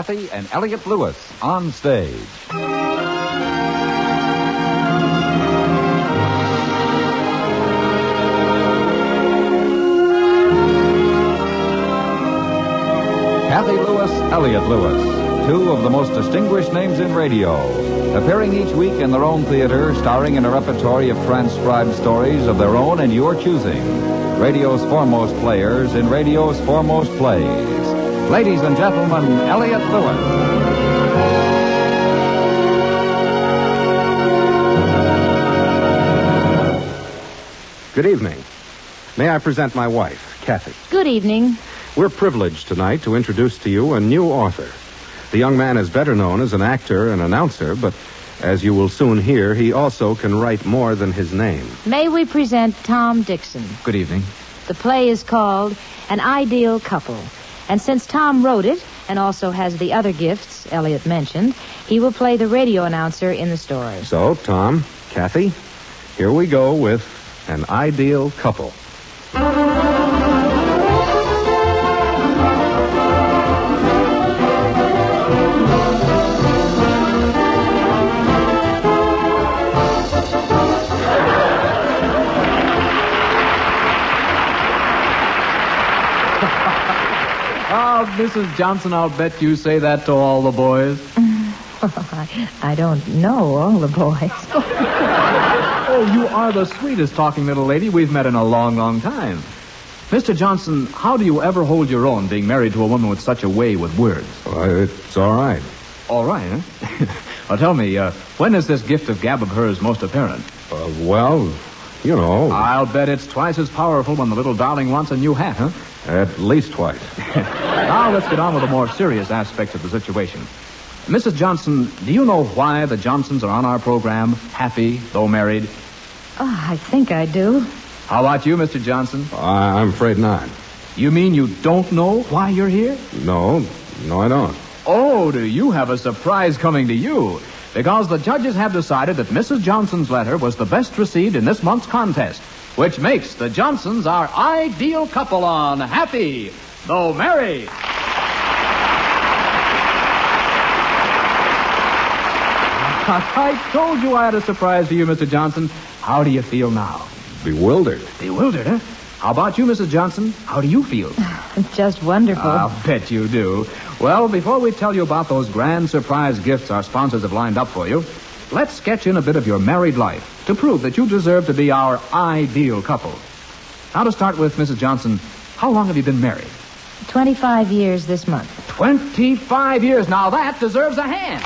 Kathy and Elliot Lewis on stage. Kathy Lewis, Elliot Lewis, two of the most distinguished names in radio, appearing each week in their own theater, starring in a repertory of transcribed stories of their own and your choosing. Radio's foremost players in radio's foremost plays. Ladies and gentlemen, Elliot Lewis. Good evening. May I present my wife, Kathy? Good evening. We're privileged tonight to introduce to you a new author. The young man is better known as an actor and announcer, but as you will soon hear, he also can write more than his name. May we present Tom Dixon? Good evening. The play is called An Ideal Couple. And since Tom wrote it, and also has the other gifts Elliot mentioned, he will play the radio announcer in the story. So, Tom, Kathy, here we go with An Ideal Couple. Mrs. Johnson, I'll bet you say that to all the boys. I don't know all the boys. Oh, you are the sweetest talking little lady we've met in a long, long time. Mr. Johnson, how do you ever hold your own being married to a woman with such a way with words? Well, it's all right. All right, huh? Well, tell me, when is this gift of gab of hers most apparent? Well, you know. I'll bet it's twice as powerful when the little darling wants a new hat, huh? At least twice. Now let's get on with the more serious aspects of the situation. Mrs. Johnson, do you know why the Johnsons are on our program, happy, though married? Oh, I think I do. How about you, Mr. Johnson? I'm afraid not. You mean you don't know why you're here? No, I don't. Oh, do you have a surprise coming to you? Because the judges have decided that Mrs. Johnson's letter was the best received in this month's contest, which makes the Johnsons our ideal couple on Happy, Though Married. I told you I had a surprise for you, Mr. Johnson. How do you feel now? Bewildered. Bewildered, huh? How about you, Mrs. Johnson? How do you feel? Just wonderful. I'll bet you do. Well, before we tell you about those grand surprise gifts our sponsors have lined up for you, let's sketch in a bit of your married life to prove that you deserve to be our ideal couple. Now, to start with, Mrs. Johnson, how long have you been married? 25 years this month. 25 years. Now, that deserves a hand.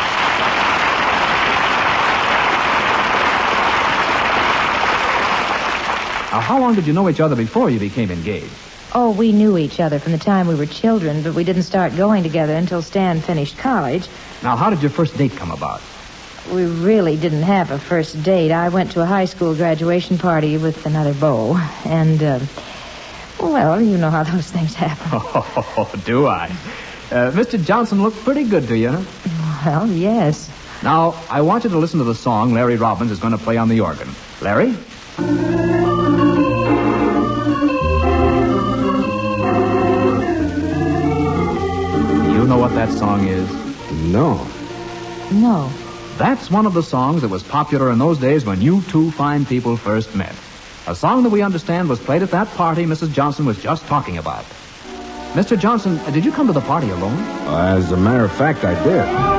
Now, how long did you know each other before you became engaged? Oh, we knew each other from the time we were children, but we didn't start going together until Stan finished college. Now, how did your first date come about? We really didn't have a first date. I went to a high school graduation party with another beau, and, well, you know how those things happen. Oh, do I? Mr. Johnson looked pretty good to you, huh? Well, yes. Now, I want you to listen to the song Larry Robbins is going to play on the organ. Larry? You know what that song is? No. No. That's one of the songs that was popular in those days when you two fine people first met. A song that we understand was played at that party Mrs. Johnson was just talking about. Mr. Johnson, did you come to the party alone? As a matter of fact, I did.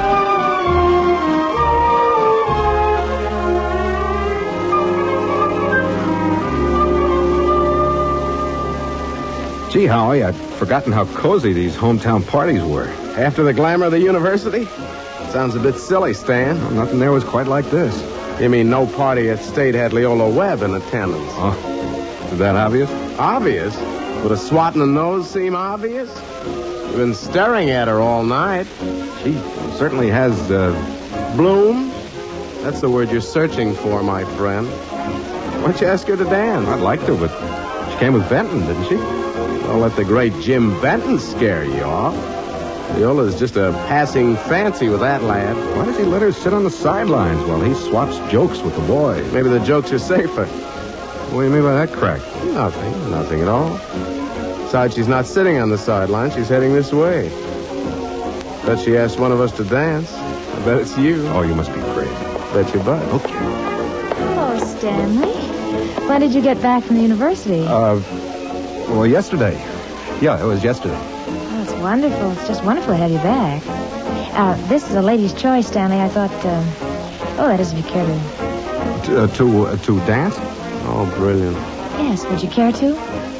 Gee, Howie, I'd forgotten how cozy these hometown parties were. After the glamour of the university? Sounds a bit silly, Stan. Well, nothing there was quite like this. You mean no party at State had Leola Webb in attendance? Oh, is that obvious? Obvious? Would a swat in the nose seem obvious? You've been staring at her all night. She certainly has, Bloom? That's the word you're searching for, my friend. Why don't you ask her to dance? I'd like to, but she came with Benton, didn't she? Don't let the great Jim Benton scare you off. Leola's just a passing fancy with that lad. Why does he let her sit on the sidelines while he swaps jokes with the boys? Maybe the jokes are safer. What do you mean by that crack? Nothing at all. Besides, she's not sitting on the sidelines. She's heading this way. Bet she asked one of us to dance. I bet it's you. Oh, you must be crazy. Bet your butt. Okay. Hello, Stanley. When did you get back from the university? Well, yesterday. Yeah, it was yesterday. Oh, it's wonderful. It's just wonderful to have you back. This is a lady's choice, Stanley. I thought, that is if you care to... To dance? Oh, brilliant. Yes, would you care to?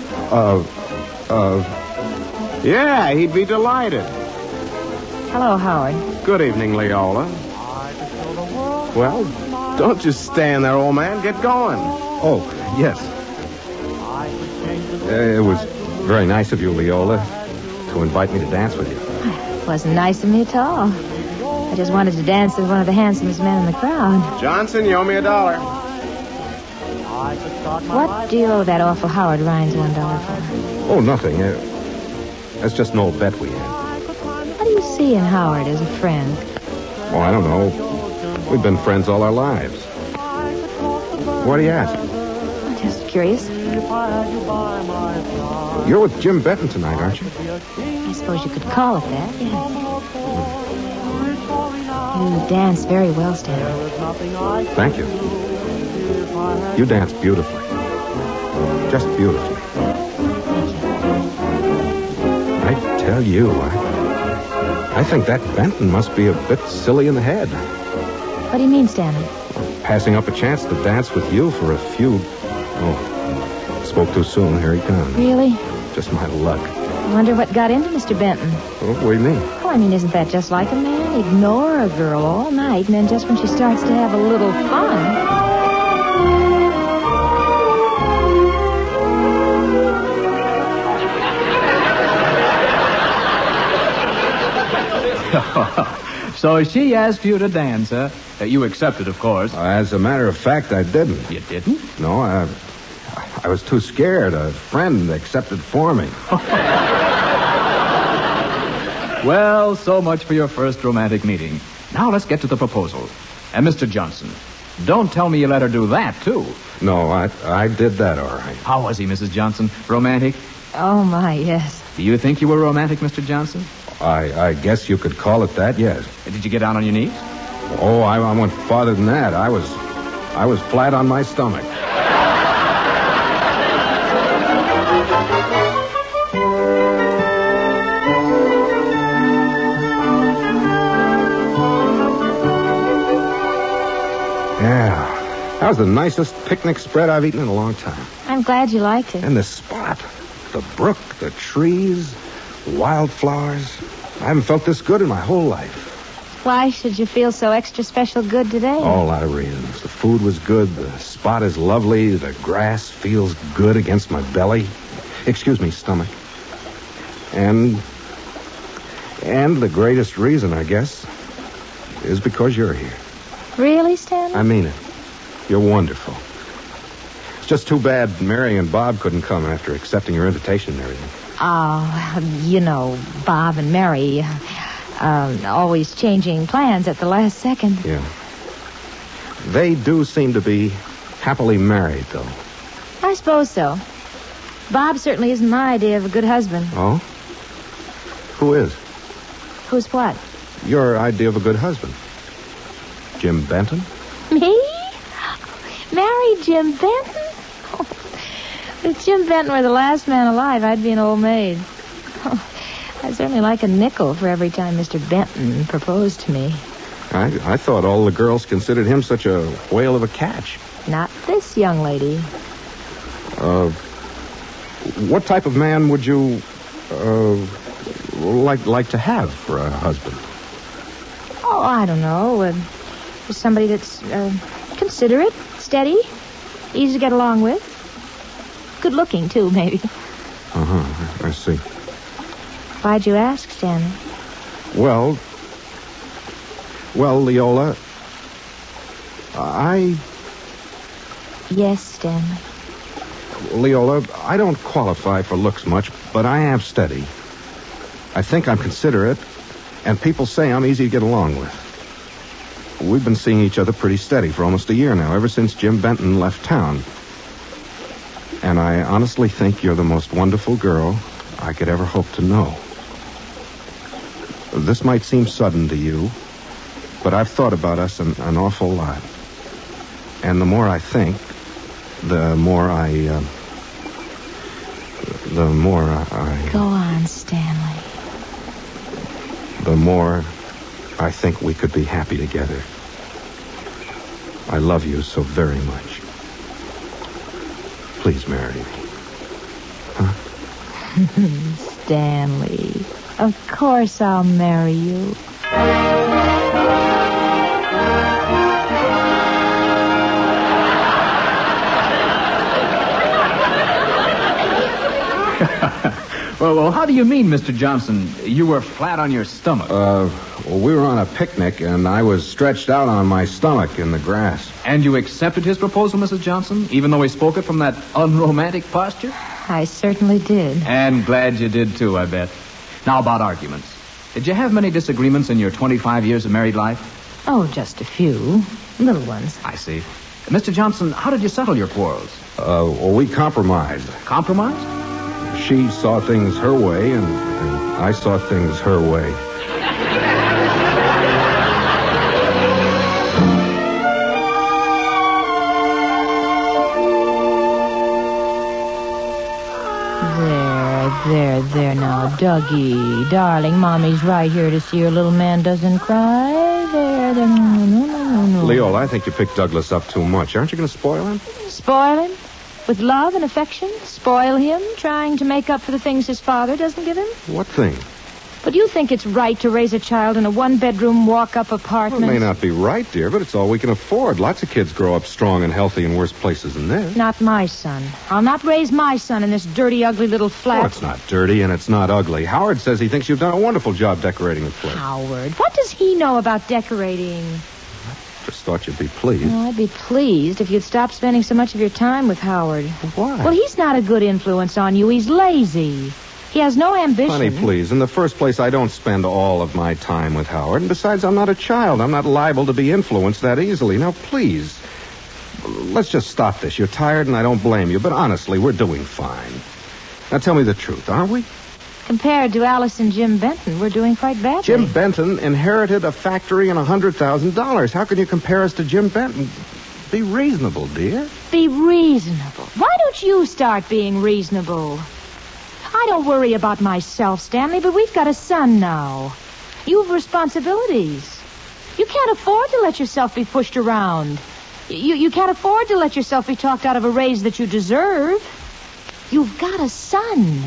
Yeah, he'd be delighted. Hello, Howard. Good evening, Leola. Well, don't just stand there, old man. Get going. Oh, yes. It was very nice of you, Leola, to invite me to dance with you. It wasn't nice of me at all. I just wanted to dance with one of the handsomest men in the crowd. Johnson, you owe me $1. What do you owe that awful Howard Rhines $1 for? Oh, nothing. That's just an old bet we had. What do you see in Howard as a friend? Oh, I don't know. We've been friends all our lives. Why do you ask? I'm just curious. You're with Jim Benton tonight, aren't you? I suppose you could call it that, yes. You dance very well, Stanley. Thank you. You dance beautifully. Just beautifully. Thank you. I tell you, I think that Benton must be a bit silly in the head. What do you mean, Stanley? Passing up a chance to dance with you for a few... Oh, spoke too soon. Here he comes. Really? Just my luck. I wonder what got into Mr. Benton. Oh, what do you mean? Oh, I mean, isn't that just like a man? Ignore a girl all night, and then just when she starts to have a little fun... So she asked you to dance, huh? You accepted, of course. As a matter of fact, I didn't. You didn't? No, I was too scared. A friend accepted for me. Well, so much for your first romantic meeting. Now let's get to the proposal. And Mr. Johnson, don't tell me you let her do that, too. No, I did that all right. How was he, Mrs. Johnson? Romantic? Oh, my, yes. Do you think you were romantic, Mr. Johnson? I guess you could call it that, yes. Did you get down on your knees? Oh, I went farther than that. I was flat on my stomach. Yeah, that was the nicest picnic spread I've eaten in a long time. I'm glad you liked it. And the spot, the brook, the trees, wildflowers. I haven't felt this good in my whole life. Why should you feel so extra special good today? Oh, a lot of reasons. The food was good. The spot is lovely. The grass feels good against my belly. Excuse me, stomach. And the greatest reason, I guess, is because you're here. Really, Stanley? I mean it. You're wonderful. It's just too bad Mary and Bob couldn't come after accepting your invitation and everything. Oh, you know, Bob and Mary, always changing plans at the last second. Yeah. They do seem to be happily married, though. I suppose so. Bob certainly isn't my idea of a good husband. Oh? Who is? Who's what? Your idea of a good husband. Jim Benton? Me? Marry Jim Benton? Oh, if Jim Benton were the last man alive, I'd be an old maid. Oh, I'd certainly like a nickel for every time Mr. Benton proposed to me. I thought all the girls considered him such a whale of a catch. Not this young lady. What type of man would you like to have for a husband? Oh, I don't know. Somebody that's considerate, steady, easy to get along with. Good looking, too, maybe. Uh-huh, I see. Why'd you ask, Stanley? Well, Leola, Yes, Stanley. Leola, I don't qualify for looks much, but I am steady. I think I'm considerate, and people say I'm easy to get along with. We've been seeing each other pretty steady for almost a year now, ever since Jim Benton left town. And I honestly think you're the most wonderful girl I could ever hope to know. This might seem sudden to you, but I've thought about us an awful lot. And the more I think, the more I... Go on, Stanley. The more I think we could be happy together. I love you so very much. Please marry me. Huh? Stanley, of course I'll marry you. Well, how do you mean, Mr. Johnson? You were flat on your stomach. Well, we were on a picnic, and I was stretched out on my stomach in the grass. And you accepted his proposal, Mrs. Johnson, even though he spoke it from that unromantic posture? I certainly did. And glad you did, too, I bet. Now, about arguments. Did you have many disagreements in your 25 years of married life? Oh, just a few. Little ones. I see. Mr. Johnson, how did you settle your quarrels? Well, we compromised. Compromised? She saw things her way, and I saw things her way. There now, Dougie. Darling, Mommy's right here to see your little man doesn't cry. There. No. Leola, I think you picked Douglas up too much. Aren't you going to spoil him? Spoil him? With love and affection? Spoil him, trying to make up for the things his father doesn't give him? What thing? But you think it's right to raise a child in a one-bedroom walk-up apartment? Well, it may not be right, dear, but it's all we can afford. Lots of kids grow up strong and healthy in worse places than this. Not my son. I'll not raise my son in this dirty, ugly little flat. Oh, it's not dirty and it's not ugly. Howard says he thinks you've done a wonderful job decorating the place. Howard, what does he know about decorating? Just thought you'd be pleased. Oh, I'd be pleased if you'd stop spending so much of your time with Howard. Why? Well, he's not a good influence on you. He's lazy. He has no ambition. Honey, please. In the first place, I don't spend all of my time with Howard. And besides, I'm not a child. I'm not liable to be influenced that easily. Now, please, let's just stop this. You're tired, and I don't blame you. But honestly, we're doing fine. Now, tell me the truth, aren't we? Compared to Alice and Jim Benton, we're doing quite badly. Jim Benton inherited a factory and $100,000. How can you compare us to Jim Benton? Be reasonable, dear. Be reasonable. Why don't you start being reasonable? I don't worry about myself, Stanley, but we've got a son now. You have responsibilities. You can't afford to let yourself be pushed around. You can't afford to let yourself be talked out of a raise that you deserve. You've got a son.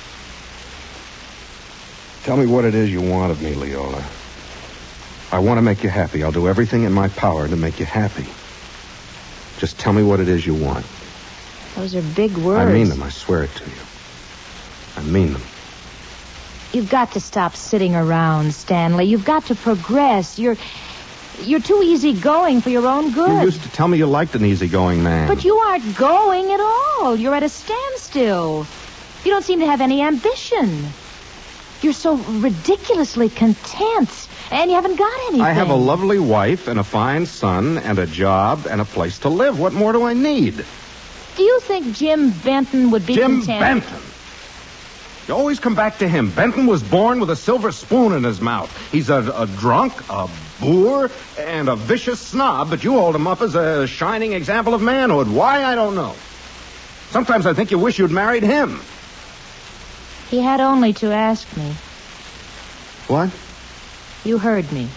Tell me what it is you want of me, Leola. I want to make you happy. I'll do everything in my power to make you happy. Just tell me what it is you want. Those are big words. I mean them. I swear it to you. I mean them. You've got to stop sitting around, Stanley. You've got to progress. You're too easygoing for your own good. You used to tell me you liked an easygoing man. But you aren't going at all. You're at a standstill. You don't seem to have any ambition. You're so ridiculously content, and you haven't got anything. I have a lovely wife and a fine son and a job and a place to live. What more do I need? Do you think Jim Benton would be content? Jim Benton! You always come back to him. Benton was born with a silver spoon in his mouth. He's a drunk, a boor, and a vicious snob, but you hold him up as a shining example of manhood. Why, I don't know. Sometimes I think you wish you'd married him. He had only to ask me. What? You heard me.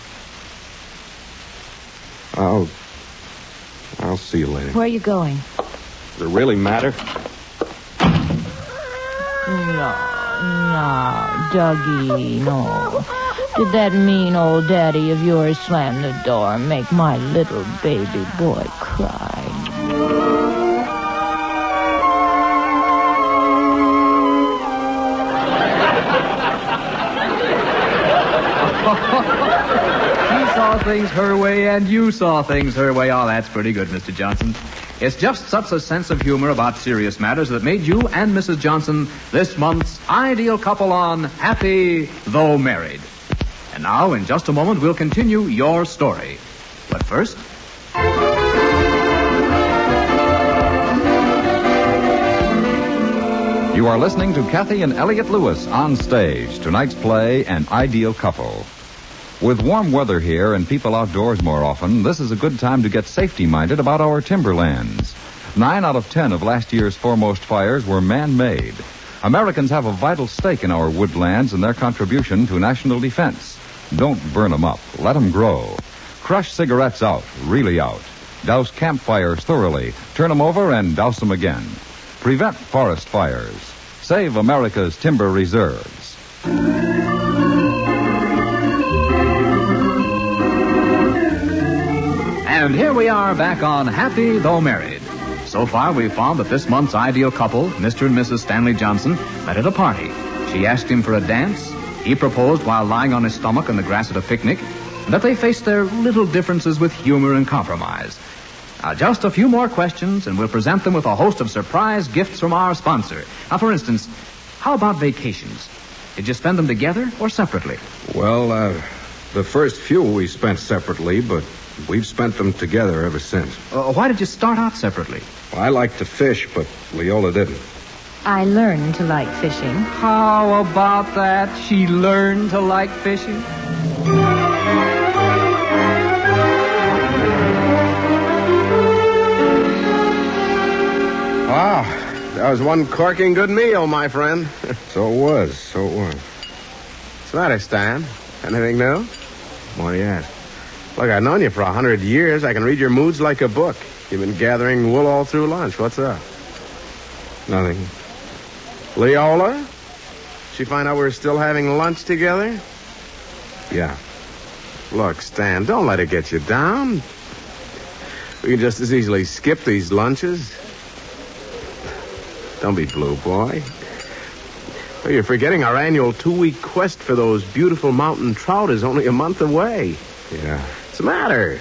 I'll see you later. Where are you going? Does it really matter? No, Dougie, no. Did that mean old daddy of yours slam the door and make my little baby boy cry? She saw things her way, and you saw things her way. Oh, that's pretty good, Mr. Johnson. It's just such a sense of humor about serious matters that made you and Mrs. Johnson this month's ideal couple on Happy Though Married. And now, in just a moment, we'll continue your story. But first... You You are listening to Kathy and Elliot Lewis on stage. Tonight's play, An Ideal Couple. With warm weather here and people outdoors more often, this is a good time to get safety-minded about our timberlands. 9 out of 10 of last year's foremost fires were man-made. Americans have a vital stake in our woodlands and their contribution to national defense. Don't burn them up. Let them grow. Crush cigarettes out, really out. Douse campfires thoroughly. Turn them over and douse them again. Prevent forest fires. Save America's timber reserves. And here we are back on Happy Though Married. So far, we've found that this month's ideal couple, Mr. and Mrs. Stanley Johnson, met at a party. She asked him for a dance. He proposed while lying on his stomach in the grass at a picnic. And that they faced their little differences with humor and compromise. Now, just a few more questions, and we'll present them with a host of surprise gifts from our sponsor. Now, for instance, how about vacations? Did you spend them together or separately? Well, the first few we spent separately, but we've spent them together ever since. Why did you start out separately? Well, I like to fish, but Leola didn't. I learned to like fishing. How about that? She learned to like fishing? Wow, that was one corking good meal, my friend. So it was. What's the matter, Stan? Anything new? Why do you ask? Look, I've known you for 100 years. I can read your moods like a book. You've been gathering wool all through lunch. What's up? Nothing. Leola? She find out we're still having lunch together? Yeah. Look, Stan, don't let it get you down. We can just as easily skip these lunches. Don't be blue, boy. Well, you're forgetting our annual 2-week quest for those beautiful mountain trout is only a month away. Yeah. What's the matter?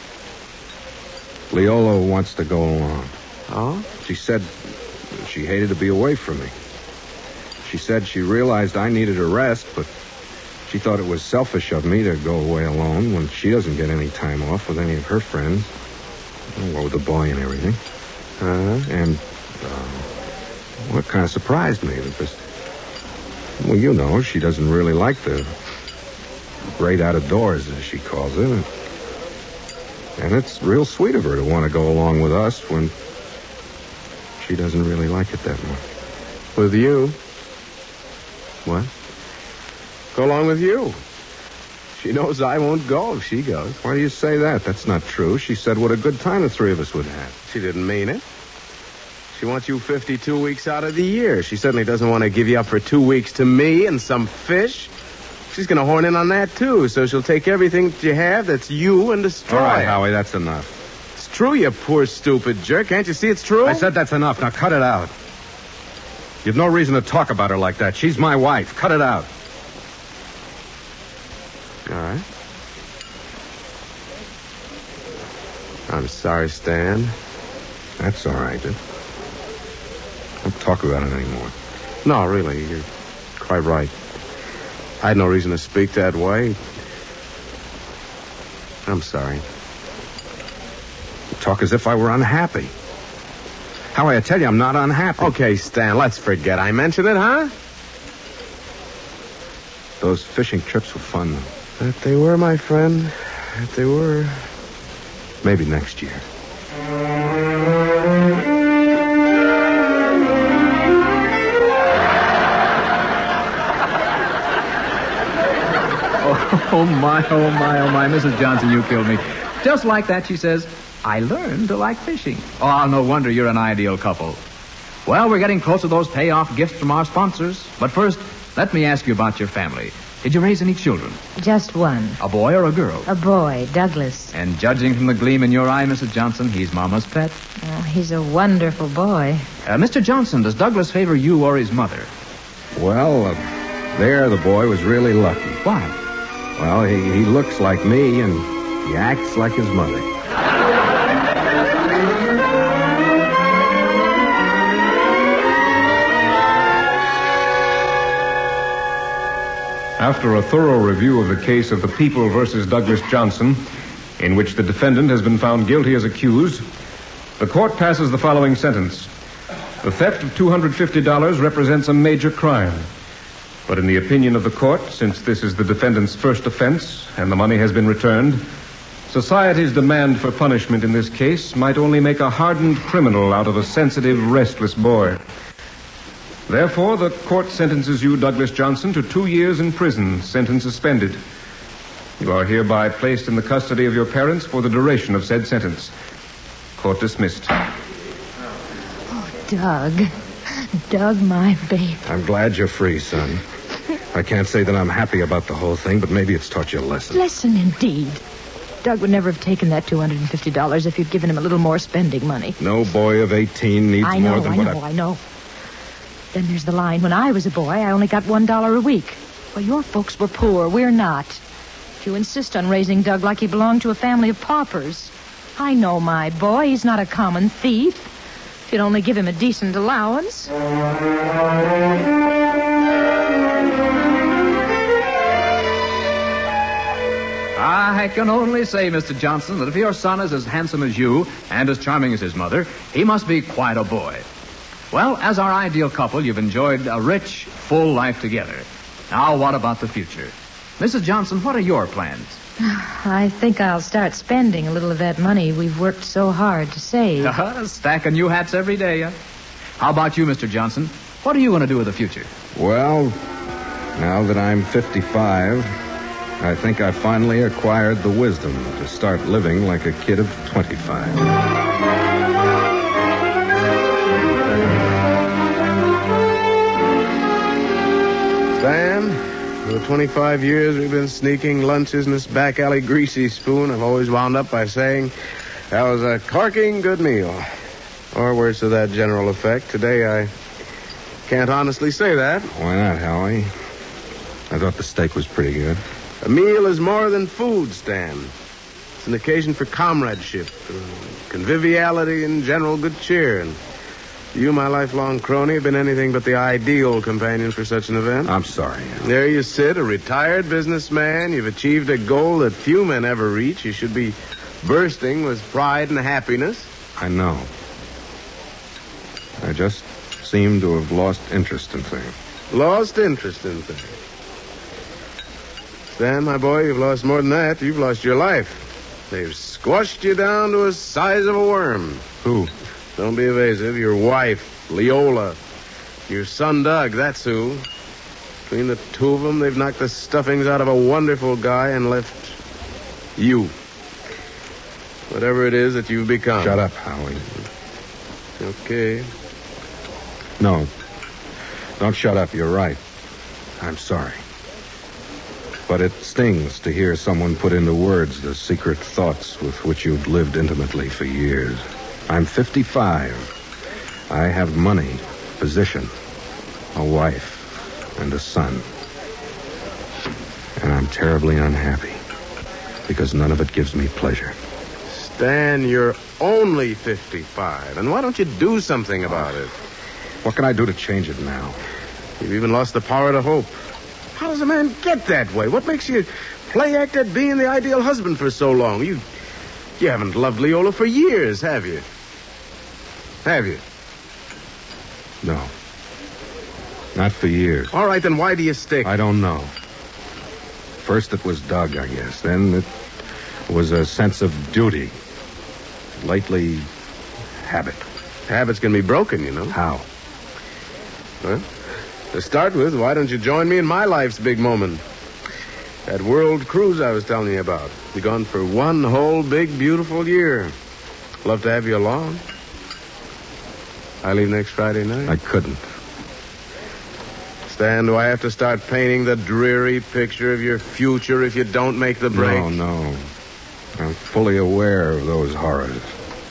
Leola wants to go along. Oh? She said she hated to be away from me. She said she realized I needed a rest, but she thought it was selfish of me to go away alone when she doesn't get any time off with any of her friends. Well, with the boy and everything. And well, it kind of surprised me because, well, you know, she doesn't really like the great out-of-doors, as she calls it. And it's real sweet of her to want to go along with us when she doesn't really like it that much. With you? What? Go along with you. She knows I won't go if she goes. Why do you say that? That's not true. She said what a good time the three of us would have. She didn't mean it. She wants you 52 weeks out of the year. She certainly doesn't want to give you up for 2 weeks to me and some fish. She's going to horn in on that, too, so she'll take everything that you have that's you and destroy All right, it. Howie, that's enough. It's true, you poor, stupid jerk. Can't you see it's true? I said that's enough. Now cut it out. You've no reason to talk about her like that. She's my wife. Cut it out. All right. I'm sorry, Stan. That's all right. Don't talk about it anymore. No, really, you're quite right. I had no reason to speak that way. I'm sorry. You talk as if I were unhappy. Howie, I tell you, I'm not unhappy. Okay, Stan, let's forget I mentioned it, huh? Those fishing trips were fun, though. That they were, my friend. That they were. Maybe next year. Oh, my, Mrs. Johnson, you killed me. Just like that, she says, I learned to like fishing. Oh, no wonder you're an ideal couple. Well, we're getting close to those payoff gifts from our sponsors. But first, let me ask you about your family. Did you raise any children? Just one. A boy or a girl? A boy, Douglas. And judging from the gleam in your eye, Mrs. Johnson, he's Mama's pet. Oh, he's a wonderful boy. Mr. Johnson, does Douglas favor you or his mother? Well, there the boy was really lucky. Why? Well, he looks like me, and he acts like his mother. After a thorough review of the case of the People versus Douglas Johnson, in which the defendant has been found guilty as accused, the court passes the following sentence. The theft of $250 represents a major crime. But in the opinion of the court, since this is the defendant's first offense and the money has been returned, society's demand for punishment in this case might only make a hardened criminal out of a sensitive, restless boy. Therefore, the court sentences you, Douglas Johnson, to 2 years in prison, sentence suspended. You are hereby placed in the custody of your parents for the duration of said sentence. Court dismissed. Oh, Doug. Doug, my baby. I'm glad you're free, son. I can't say that I'm happy about the whole thing, but maybe it's taught you a lesson. Lesson indeed. Doug would never have taken that $250 if you'd given him a little more spending money. No boy of 18 needs more than what I know. Then there's the line. When I was a boy, I only got $1 a week. Well, your folks were poor. We're not. If you insist on raising Doug like he belonged to a family of paupers. I know my boy. He's not a common thief. If you'd only give him a decent allowance. I can only say, Mr. Johnson, that if your son is as handsome as you and as charming as his mother, he must be quite a boy. Well, as our ideal couple, you've enjoyed a rich, full life together. Now, what about the future? Mrs. Johnson, what are your plans? I think I'll start spending a little of that money we've worked so hard to save. A stack of new hats every day, huh? How about you, Mr. Johnson? What are you going to do with the future? Well, now that I'm 55, I think I finally acquired the wisdom to start living like a kid of 25. Stan, for the 25 years we've been sneaking lunches in this back alley greasy spoon, I've always wound up by saying that was a corking good meal. Or words to that general effect. Today I can't honestly say that. Why not, Howie? I thought the steak was pretty good. A meal is more than food, Stan. It's an occasion for comradeship, conviviality, and general good cheer. And you, my lifelong crony, have been anything but the ideal companion for such an event. I'm sorry. There you sit, a retired businessman. You've achieved a goal that few men ever reach. You should be bursting with pride and happiness. I know. I just seem to have lost interest in things. Lost interest in things. Stan, my boy, you've lost more than that. You've lost your life. They've squashed you down to the size of a worm. Who? Don't be evasive. Your wife, Leola. Your son, Doug, that's who. Between the two of them, they've knocked the stuffings out of a wonderful guy and left you. Whatever it is that you've become. Shut up, Howie. Okay. No. Don't shut up. You're right. I'm sorry. But it stings to hear someone put into words the secret thoughts with which you've lived intimately for years. I'm 55. I have money, position, a wife, and a son. And I'm terribly unhappy because none of it gives me pleasure. Stan, you're only 55. And why don't you do something about it? What can I do to change it now? You've even lost the power to hope. How does a man get that way? What makes you play act at being the ideal husband for so long? You haven't loved Leola for years, have you? Have you? No. Not for years. All right, then why do you stick? I don't know. First it was Doug, I guess. Then it was a sense of duty. Lately, habit. Habits can be broken, you know. How? Well, to start with, why don't you join me in my life's big moment? That world cruise I was telling you about. Be gone for one whole big, beautiful year. Love to have you along. I leave next Friday night. I couldn't. Stan, do I have to start painting the dreary picture of your future if you don't make the break? No. I'm fully aware of those horrors.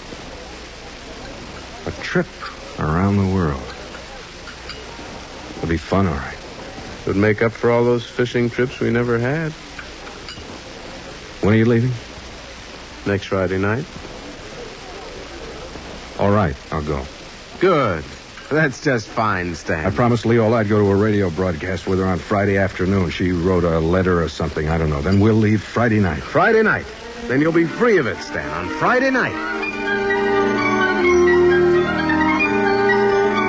A trip around the world. It'll be fun, all right. It would make up for all those fishing trips we never had. When are you leaving? Next Friday night. All right, I'll go. Good. That's just fine, Stan. I promised Leola I'd go to a radio broadcast with her on Friday afternoon. She wrote a letter or something. I don't know. Then we'll leave Friday night. Friday night. Then you'll be free of it, Stan, on Friday night.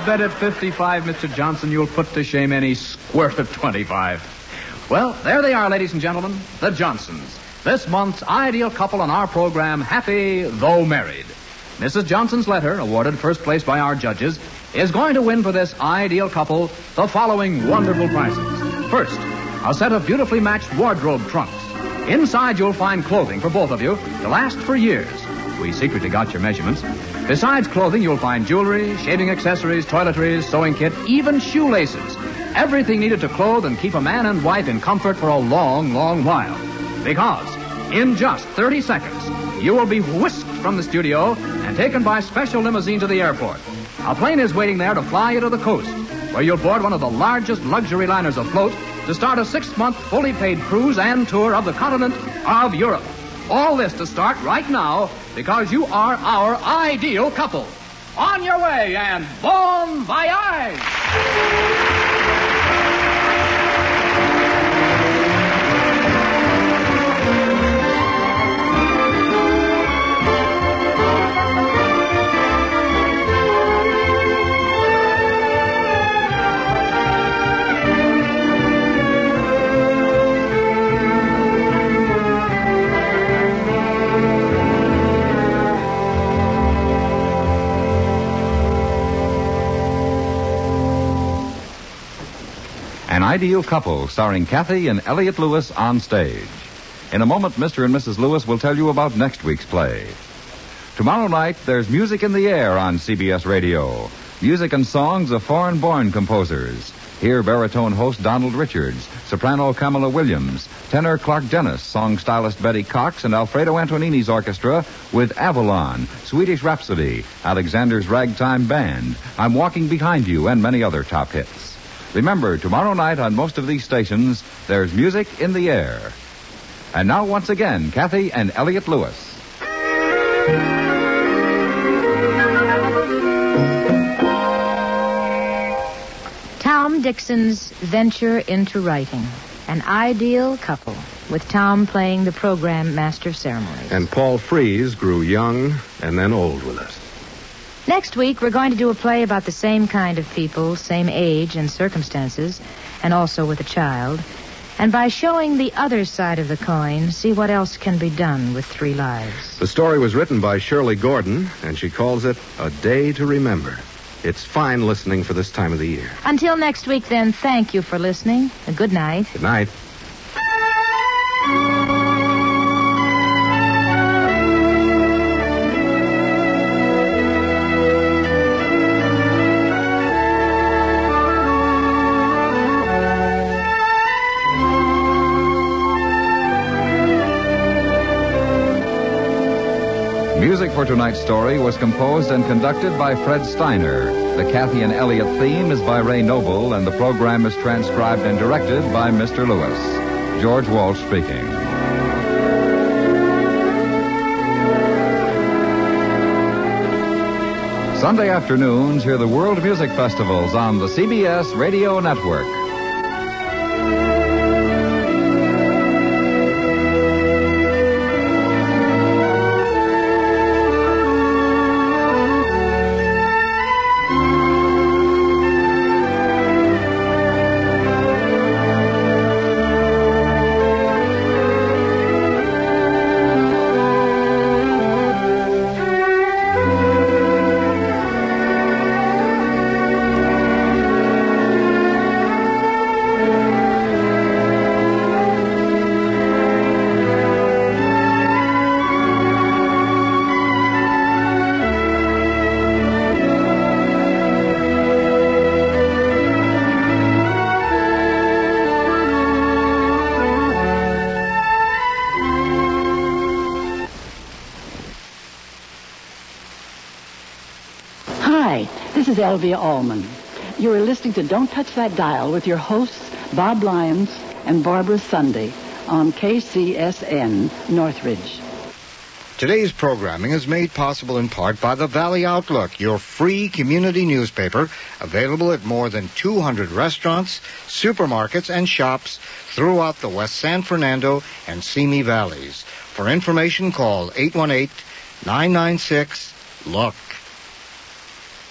bet at 55, Mr. Johnson, you'll put to shame any squirt of 25. Well, there they are, ladies and gentlemen, the Johnsons. This month's ideal couple on our program, Happy Though Married. Mrs. Johnson's letter, awarded first place by our judges, is going to win for this ideal couple the following wonderful prizes. First, a set of beautifully matched wardrobe trunks. Inside, you'll find clothing for both of you to last for years. We secretly got your measurements. Besides clothing, you'll find jewelry, shaving accessories, toiletries, sewing kit, even shoelaces. Everything needed to clothe and keep a man and wife in comfort for a long, long while. Because in just 30 seconds, you will be whisked from the studio and taken by special limousine to the airport. A plane is waiting there to fly you to the coast, where you'll board one of the largest luxury liners afloat to start a 6-month fully paid cruise and tour of the continent of Europe. All this to start right now because you are our ideal couple. On your way and bon voyage! An Ideal Couple, starring Kathy and Elliot Lewis on stage. In a moment, Mr. and Mrs. Lewis will tell you about next week's play. Tomorrow night, there's Music in the Air on CBS Radio. Music and songs of foreign-born composers. Hear baritone host Donald Richards, soprano Kamala Williams, tenor Clark Dennis, song stylist Betty Cox, and Alfredo Antonini's orchestra with Avalon, Swedish Rhapsody, Alexander's Ragtime Band, I'm Walking Behind You, and many other top hits. Remember, tomorrow night on most of these stations, there's Music in the Air. And now, once again, Kathy and Elliot Lewis. Tom Dixon's venture into writing. An Ideal Couple, with Tom playing the program master of ceremonies. And Paul Frees grew young and then old with us. Next week, we're going to do a play about the same kind of people, same age and circumstances, and also with a child. And by showing the other side of the coin, see what else can be done with 3 lives. The story was written by Shirley Gordon, and she calls it A Day to Remember. It's fine listening for this time of the year. Until next week, then, thank you for listening. Good night. Good night. Music for tonight's story was composed and conducted by Fred Steiner. The Kathy and Elliot theme is by Ray Noble, and the program is transcribed and directed by Mr. Lewis. George Walsh speaking. Sunday afternoons, hear the World Music Festivals on the CBS Radio Network. This is Elvia Allman. You are listening to Don't Touch That Dial with your hosts, Bob Lyons and Barbara Sunday on KCSN Northridge. Today's programming is made possible in part by the Valley Outlook, your free community newspaper, available at more than 200 restaurants, supermarkets, and shops throughout the West San Fernando and Simi Valleys. For information, call 818-996-LOOK.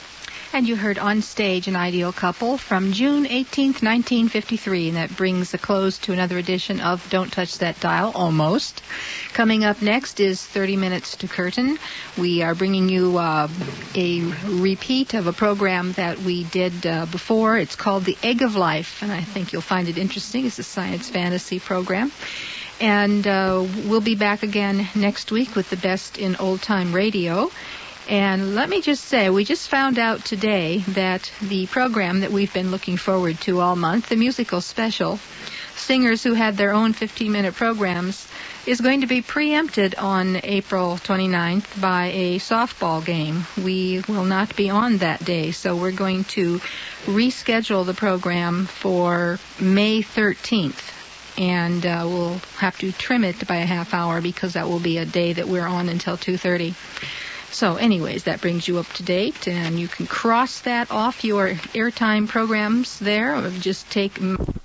And you heard On Stage, An Ideal Couple from June 18th, 1953. And that brings a close to another edition of Don't Touch That Dial, almost. Coming up next is 30 Minutes to Curtain. We are bringing you a repeat of a program that we did before. It's called The Egg of Life, and I think you'll find it interesting. It's a science fantasy program. And we'll be back again next week with the best in old-time radio. And let me just say, we just found out today that the program that we've been looking forward to all month, the musical special, Singers Who Had Their Own 15-minute programs, is going to be preempted on April 29th by a softball game. We will not be on that day, so we're going to reschedule the program for May 13th. And we'll have to trim it by a half hour because that will be a day that we're on until 2:30. So anyways, that brings you up to date, and you can cross that off your airtime programs there, or just take